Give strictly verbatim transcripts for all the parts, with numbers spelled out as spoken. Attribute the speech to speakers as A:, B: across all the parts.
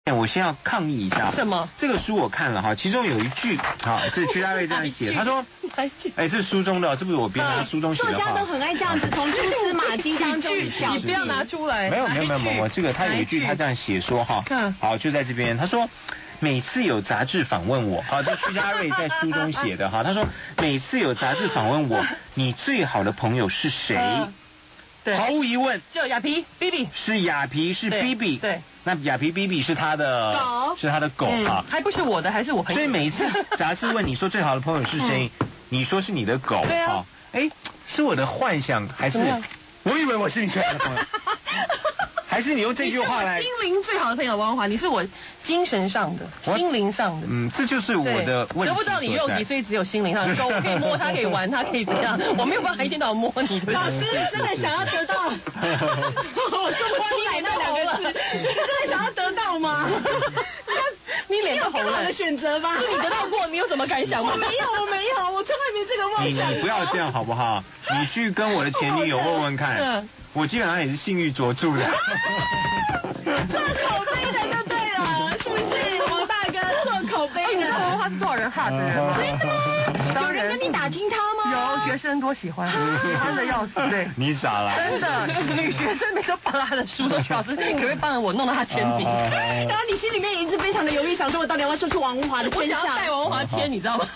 A: 我先要抗议一下，
B: 什么？
A: 这个书我看了哈，其中有一句啊是屈家瑞这样写，他说，哎，这是书中的，这不是我编的，书中写的话。
C: 作家都很爱这样子从蛛丝马迹当中挑。
B: 你不要拿出来。
A: 没有没有没有没有，我这个他有一句他这样写说哈，好就在这边，他说。每次有杂志访问我，好，这屈家瑞在书中写的哈，他说每次有杂志访问我，你最好的朋友是谁？
B: 对，
A: 毫无疑问，
B: 就雅皮 B B
A: 是雅皮是 B B，
B: 对，
A: 那雅皮 B B 是他的
C: 狗，
A: 是他的狗哈、
B: 嗯，还不是我的，还是我朋友。
A: 所以每一次杂志问你说最好的朋友是谁，嗯、你说是你的狗，
B: 对啊，
A: 哎，是我的幻想还是？我以为我是你最好的朋友。还是你用这句话来？
B: 心灵最好的朋友王华，你是我精神上的、心灵上的。
A: 嗯，这就是我的问题。
B: 得不到你肉体，所以只有心灵上的。狗我可以摸它，可以玩它，可以这样。我没有办法一天到晚摸你。
C: 老师真的想要得到，我说不出来那两个字。你真的想要得到吗？
B: 你脸都红了。
C: 你有更好的选择吧？
B: 你得到过，你有什么感想吗？
C: 我没有，我没有，我从来没这个梦想。
A: 你你不要这样好不好？你去跟我的前女友问问看。我基本上也是性欲卓著的。
C: 做口碑的就对了，是不是？王大哥做口碑的。
B: 你知道他是多少人哈的人吗？
C: 真的吗？有人跟你打听他吗？
B: 有学生多喜欢，喜欢的要死。对，
A: 你傻了。
B: 真的，女学生每次抱他的书，说老师可不可以帮我弄到他签名？
C: 然后你心里面一直非常的犹豫，想说我到底要不要说出王文华的真相？
B: 我想要带王文华签，你知道吗？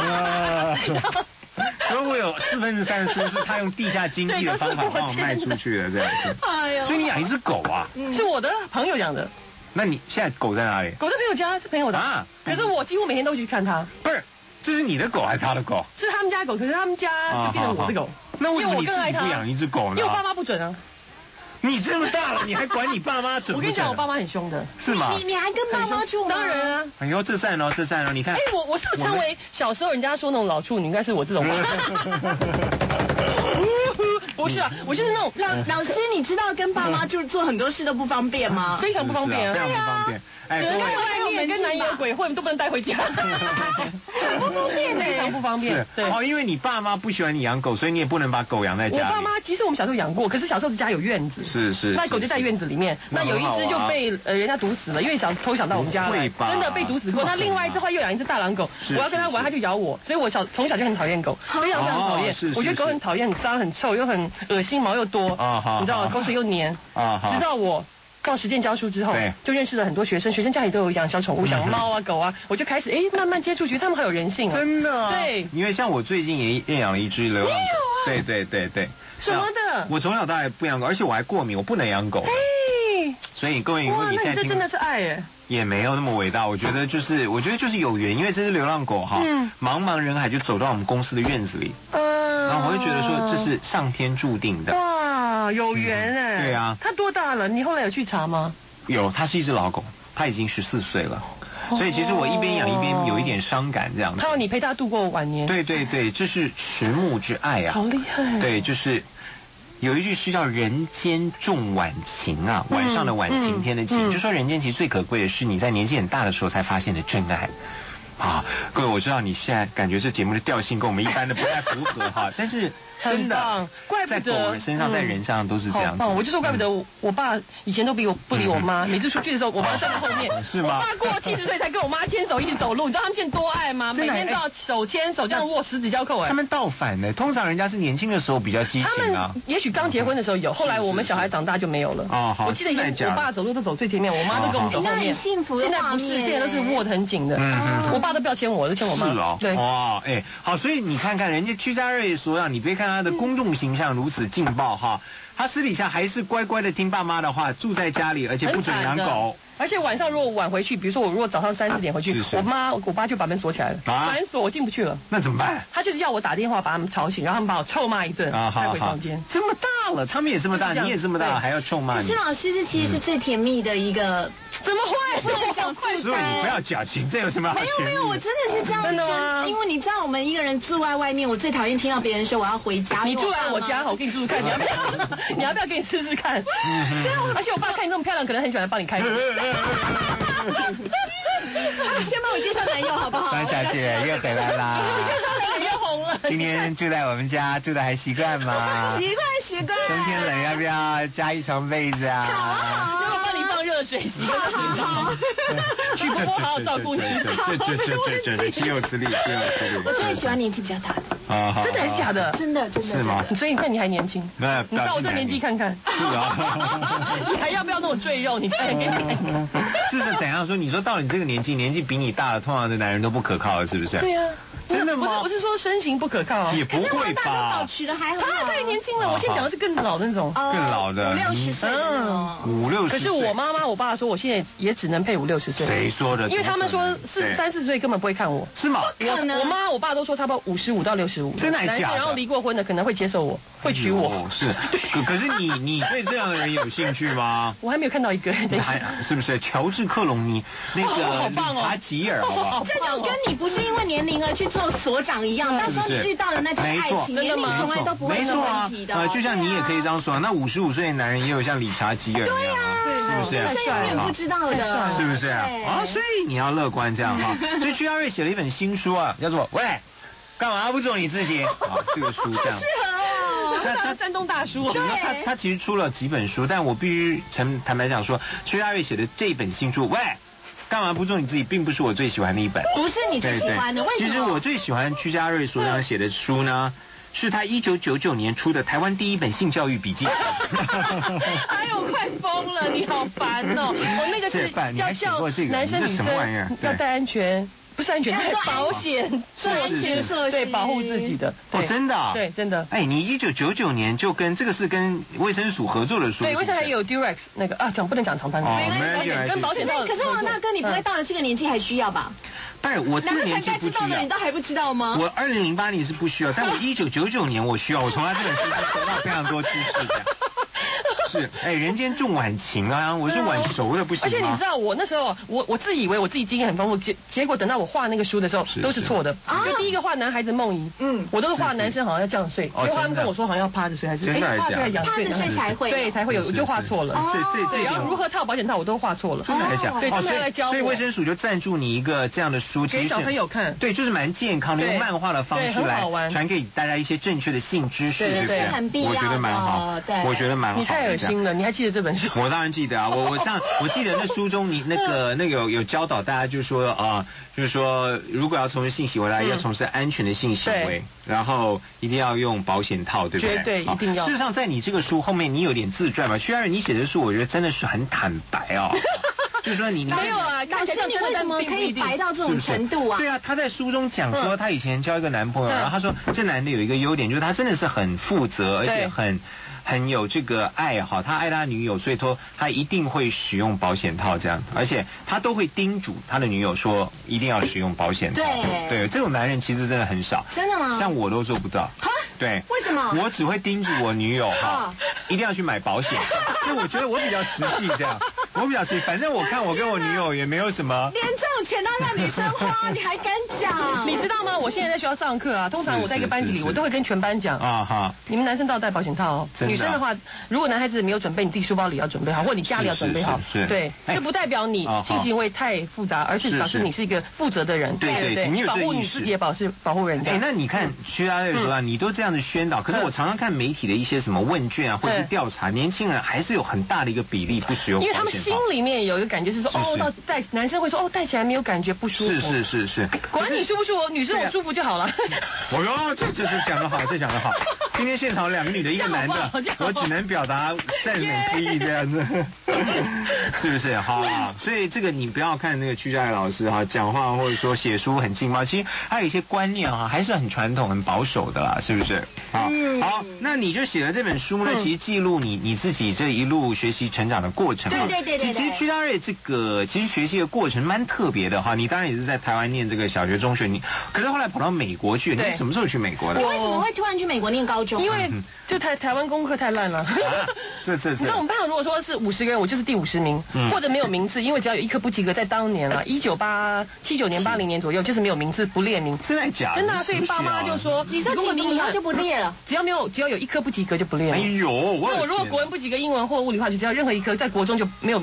A: 如果有四分之三的书是他用地下经济的方法帮我卖出去的这样子，
C: 哎呦，
A: 所以你养一只狗啊？
B: 是我的朋友养的。
A: 那你现在狗在哪里？
B: 狗在朋友家，是朋友的啊。可是我几乎每天都去看它。
A: 不是，这是你的狗还是他的狗？
B: 是他们家的狗，可是他们家就变成我的狗。
A: 那为什么你自己不养一只狗呢？
B: 因为我爸妈不准啊。
A: 你这么大了，你还管你爸妈准不准？
B: 我跟你讲，我爸妈很凶的。
A: 是吗？
C: 你你还跟爸妈住吗？
B: 当然啊。
A: 哎呦，这赞哦，这赞哦，你看。
B: 哎，我我是不是成为小时候人家说那种老处女，应该是我这种吧？不是啊，我就是那种
C: 老老师，你知道跟爸妈就做很多事都不方便吗？
B: 非常不方便啊，
A: 非常不方便。
B: 哎，在外面跟男友鬼混都不能带回家，
C: 不方便，
B: 非常不方便。
A: 对哦，因为你爸妈不喜欢你养狗，所以你也不能把狗养在家里。
B: 我爸妈其实我们小时候养过，可是小时候家有院子，
A: 是是，
B: 那狗就在院子里面，那有一只就被呃人家毒死了，因为想偷想到我们家来，真的被毒死过。那另外一只后来又养一只大狼狗，我要跟它玩，它就咬我，所以我小从小就很讨厌狗，非常非常讨厌。我觉得狗很讨厌，很脏很臭又很恶心，毛又多，你知道吗？口水又黏，直到我。到实践教书之后，就认识了很多学生，学生家里都有养小宠物，养猫啊、狗啊，我就开始哎慢慢接触，觉得他们好有人性啊。
A: 真的。
B: 对。
A: 因为像我最近也认养了一只流浪狗。对对对对。
B: 什么的？
A: 我从小到大不养狗，而且我还过敏，我不能养狗。
B: 哎。
A: 所以各位，如果你现在听，
B: 这真的是爱耶。
A: 也没有那么伟大，我觉得就是，我觉得就是有缘，因为这只流浪狗哈，嗯、茫茫人海就走到我们公司的院子里，嗯，然后我会觉得说这是上天注定的。
B: 哇，有缘哎、嗯。
A: 对啊。
B: 它多大了？你后来有去查吗？
A: 有，它是一只老狗，它已经十四岁了，所以其实我一边养一边有一点伤感这样子。
B: 还有你陪它度过晚年。
A: 对对对，这是迟暮之爱啊！
B: 好厉害。
A: 对，就是有一句诗叫“人间重晚晴”啊，晚上的晚晴天的晴，嗯嗯、就说人间其实最可贵的是你在年纪很大的时候才发现的真爱。啊，各位，我知道你现在感觉这节目的调性跟我们一般的不太符合哈，但是真的，
B: 怪不得
A: 在狗身上，在人上都是这样子。
B: 我就说怪不得我我爸以前都比我不理我妈，每次出去的时候，我妈站在后面。
A: 是吗？
B: 我爸过七十岁才跟我妈牵手一起走路，你知道他们现在多爱吗？每天都要手牵手这样握十指交扣哎。
A: 他们倒反呢，通常人家是年轻的时候比较激情啊。
B: 也许刚结婚的时候有，后来我们小孩长大就没有了。哦，好。我记得以前我爸走路都走最前面，我妈都跟我们走后面。
C: 幸福的
B: 现在不是，现在都是握得很紧的。嗯，我爸都不要牵我，都牵我妈。
A: 是哦。
B: 对。
A: 哇，哎，好，所以你看看人家屈家瑞所养，你别看他的公众形象如此劲爆哈，他私底下还是乖乖的听爸妈的话，住在家里，而且不准养狗。
B: 而且晚上如果晚回去，比如说我如果早上三四点回去，我妈我爸就把门锁起来了，反锁我进不去了。
A: 那怎么办？
B: 他就是要我打电话把他们吵醒，然后他们把我臭骂一顿，带回房间。
A: 这么大了，他们也这么大，你也这么大，还要臭骂你？
C: 可是老师，这其实是最甜蜜的一个。
B: 怎么会？
C: 不能讲负担。
A: 所以你不要矫情，这有什么好？
C: 没有没有，我真的是这样
B: 真的吗？
C: 因为你知道我们一个人住在外面，我最讨厌听到别人说我要回家。
B: 你住来我家，我给你住住看，你要不要？你要不要给你试试看？对啊，而且我爸看你这么漂亮，可能很喜欢帮你开门。
C: 先帮我介绍男友好不好？
A: 关小姐又回来啦，
B: 脸又红了。
A: 今天住在我们家，住的还习惯吗？
C: 习惯习惯。
A: 冬天冷要不要加一床被子啊？
C: 好好，
B: 要帮你放热水洗个澡。好好，去婆婆好好照顾你。
A: 这这这这这岂有此理，岂有此理。
C: 我最喜欢年纪比较大的。
A: 啊，
B: 真的还是假的？
C: 真的真的。
A: 是吗？
B: 所以你看你还年轻。
A: 那
B: 你到我这年纪看看。
A: 是啊。
B: 你还要不要那种赘肉？你看给你看。
A: 这是怎样说？你说到你这个年纪，年纪比你大的，通常的男人都不可靠了，是不是？
B: 对呀。
A: 真的吗？
B: 我是说身形不可靠。
A: 也不会吧？
C: 保持的还好。
B: 他太年轻了，我现在讲的是更老的那种。
A: 更老的。
C: 五六十岁。嗯。
A: 五六十岁。
B: 可是我妈妈、我爸说，我现在也只能配五六十岁。
A: 谁说的？
B: 因为他们说是三四十岁根本不会看我。
A: 是吗？
B: 我我妈、我爸都说差不多五十五到六十五。
A: 真的还假的？
B: 然后离过婚的可能会接受我，会娶我。
A: 是。可可是你你对这样的人有兴趣吗？
B: 我还没有看到一个。
A: 还是不是？乔治克隆尼那个理查吉尔，好不好？
C: 这种跟你不是因为年龄而去做所长一样，到时候你遇到的那就是爱情，年龄从来都不会是问题的。
A: 呃，就像你也可以这样说，那五十五岁的男人也有像理查吉尔一样啊，是不是？
C: 所以永远不知道的，
A: 是不是啊？啊，所以你要乐观这样哈。所以屈家瑞写了一本新书啊，叫做《喂，干嘛不做你自己》啊，这个书这样。
C: 适合哦，
B: 那他山东大叔。
A: 对，他他其实出了几本书，但我必须坦坦白讲说，屈家瑞写的这本新书《喂，干嘛不做你自己》并不是我最喜欢的一本。
C: 不是你最喜欢的，为什么？
A: 其实我最喜欢屈家瑞所长写的书呢，是他一九九九年出的台湾第一本性教育笔记。
B: 哎呦，快疯了！你好烦哦！我那个是要叫男生女生要戴安全。不是安全带，保险措施，对，保护自己的。
A: 哦，真的？
B: 对，真的。
A: 哎，你一九九九年就跟这个是跟卫生署合作的书。
B: 对，卫生还有 Durex 那个啊，讲不能讲长单。
A: 哦，
B: 没有跟保险套。
C: 可是王大哥，你不会到了这个年纪还需要吧？
A: 不是，我这个年纪不需要。
C: 男人才该知道的，你都还不知道吗？
A: 我二零零八年是不需要，但我一九九九年我需要，我从他这本书中得到非常多知识的。是，哎，人间重晚晴啊，我是晚熟的不行。
B: 而且你知道，我那时候我我自以为我自己经验很丰富，结结果等到我画那个书的时候都是错的。就第一个画男孩子梦遗，嗯，我都是画男生好像要这样睡，结果他们跟我说好像要趴着睡，还是
A: 哎
B: 趴着仰睡，
C: 趴着睡才会，
B: 对，才会有，我就画错了。
A: 所以这这
B: 然后如何套保险套我都画错了。
A: 真的还假？
B: 对，他们来教我。
A: 所以卫生署就赞助你一个这样的书，
B: 给小朋友看。
A: 对，就是蛮健康的，用漫画的方式来传给大家一些正确的性知识，对不对？
C: 很必要。
A: 我觉得蛮好，对，我觉得蛮好。
B: 你太恶心了，你还记得这本书？
A: 我当然记得啊，我我上我记得那书中你那个那个有有教导大家，就是说啊，就是说如果要从事性行为来，要从事安全的性行为，然后一定要用保险套，对不对？
B: 绝对一定要。
A: 事实上，在你这个书后面，你有点自传嘛？屈家瑞，你写的书，我觉得真的是很坦白哦。就是说你
B: 没有啊，
C: 老师你为什么可以白到这种程度啊？
A: 对啊，他在书中讲说，他以前交一个男朋友，然后他说这男的有一个优点，就是他真的是很负责，而且很。很有这个爱哈，他爱他女友，所以说他一定会使用保险套这样，而且他都会叮嘱他的女友说一定要使用保险套。
C: 对，
A: 对，这种男人其实真的很少。
C: 真的吗？
A: 像我都做不到。对，
C: 为什么？
A: 我只会叮嘱我女友哈，一定要去买保险，因为我觉得我比较实际这样，我比较实际。反正我看我跟我女友也没有什么。
C: 连这种钱都让女生花，你还敢讲？
B: 你知道吗？我现在在学校上课啊，通常我在一个班级里，我都会跟全班讲啊哈，你们男生都要戴保险套哦。女生的话，如果男孩子没有准备，你自己书包里要准备好，或者你家里要准备好。对，这不代表你性行为太复杂，而是表示你是一个负责的人。
A: 对对，你有
B: 保护你自己也保是保护人家。
A: 哎，那你看屈家瑞说啊，你都这样子宣导，可是我常常看媒体的一些什么问卷啊，或者是调查，年轻人还是有很大的一个比例不使用保险套，
B: 因为他们心里面有一个感觉是说，哦，到戴男生会说，哦，戴起来没有感觉不舒服。
A: 是是是是，
B: 管你舒不舒服，女生我舒服就好了。
A: 哦哟，这这这讲得好，这讲得好。今天现场两个女的，一个男的，我只能表达赞美之意这样子，是不是？好啊，所以这个你不要看那个屈家瑞老师哈讲话或者说写书很劲爆，其实还有一些观念哈还是很传统、很保守的啦，是不是？好，好，那你就写了这本书呢，其实记录你你自己这一路学习成长的过程。
C: 对对对对。
A: 其实屈家瑞这个其实学习的过程蛮特别的哈，你当然也是在台湾念这个小学、中学，你可是后来跑到美国去，你是什么时候去美国的？
C: 你为什么会突然去美国念高中？
B: 因为就台台湾功课太烂了。
A: 这这是。你
B: 知道我们班上如果说是五十个人，我就是第五十名，或者没有名次，因为只要有一科不及格，在当年啊，一九八七九年、八零年左右，就是没有名次不列名。
A: 真的假的？
B: 真的，所以爸妈就说，
C: 你说几名以后就不列了，
B: 只要没有只要有一科不及格就不列了。
A: 哎呦，
B: 那我如果国文不及格，英文或物理化，就只要任何一科在国中就没有名。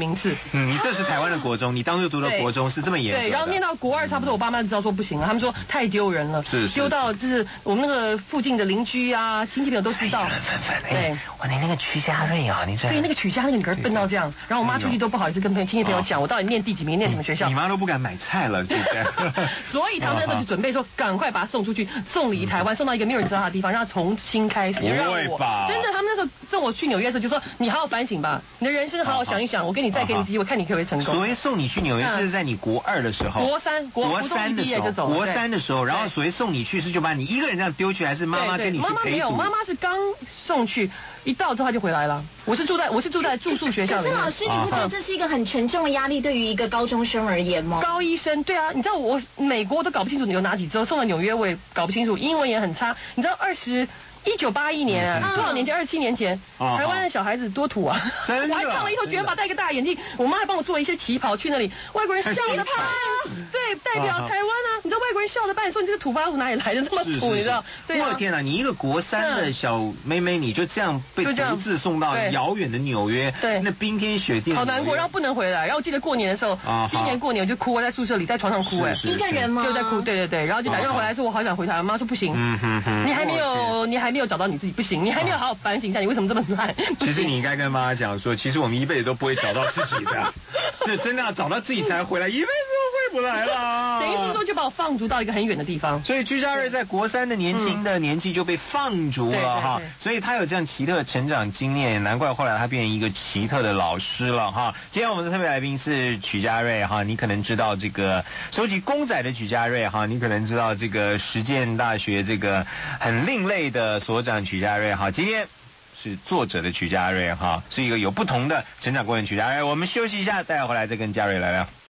B: 名次。
A: 嗯，你这是台湾的国中，你当初读的国中是这么严格的。
B: 对，然后念到国二差不多，我爸妈就知道说不行了，他们说太丢人了，
A: 是
B: 丢到就是我们那个附近的邻居啊、亲戚朋友都知道。
A: 纷纷，对，哇，你那个曲家瑞啊，你这
B: 对那个曲家那个女儿笨到这样，然后我妈出去都不好意思跟朋友亲戚朋友讲，我到底念第几名，念什么学校，
A: 你妈都不敢买菜了，对不对？
B: 所以他们那时候就准备说，赶快把他送出去，送离台湾，送到一个没有人知道他的地方，让他重新开始，就让我真的，他们那时候送我去纽约的时候就说，你好好反省吧，你的人生好好想一想，我给你再给你机会，看你可不可以成功。
A: 所谓送你去纽约，这是在你国二的时候，
B: 国三
A: 国三的时候，国三的时候，然后所谓送你去是就把你一个人这样丢去，还是妈妈跟你去陪读？
B: 妈妈没有，妈妈是刚送去。一到之后他就回来了。我是住在我是住在住宿学校里面。
C: 可是老师，你不觉得这是一个很沉重的压力对于一个高中生而言吗？
B: 高一生，对啊，你知道我美国我都搞不清楚你有哪几州，送到纽约我也搞不清楚，英文也很差。你知道二十。一九八一年啊，多少年前？二十七年前，台湾的小孩子多土啊！
A: 真的，
B: 我还烫了一头卷发，戴一个大眼镜，我妈还帮我做了一些旗袍，去那里外国人笑着怕，对，代表台湾啊！你知道外国人笑着扮，说你这个土包哪里来的这么土？你知道？对啊！
A: 我的天哪！你一个国三的小妹妹，你就这样被独自送到遥远的纽约，
B: 对，
A: 那冰天雪地，
B: 好难过，然后不能回来。然后我记得过年的时候，第一年过年我就哭，我在宿舍里，在床上哭，哎，
C: 一个人吗？
B: 就在哭，对对对，然后就打电话回来说，我好想回台湾。妈说不行，你还没有，你还没有找到你自己，不行。你还没有好好反省一下，你为什么这么烂？
A: 其实你应该跟妈妈讲说，其实我们一辈子都不会找到自己的，这真的要找到自己才回来，一辈子都回不来了。
B: 等于是说，就把我放逐到一个很远的地方。
A: 所以居家瑞在国三的年轻的年纪就被放逐了哈，所以他有这样奇特的成长经验，难怪后来他变成一个奇特的老师了哈。今天我们的特别来宾是曲家瑞哈，你可能知道这个收集公仔的曲家瑞哈，你可能知道这个实践大学这个很另类的所长曲家瑞哈。今天是作者的曲家瑞哈，是一个有不同的成长过程曲家瑞。我们休息一下，待会回来再跟家瑞聊聊。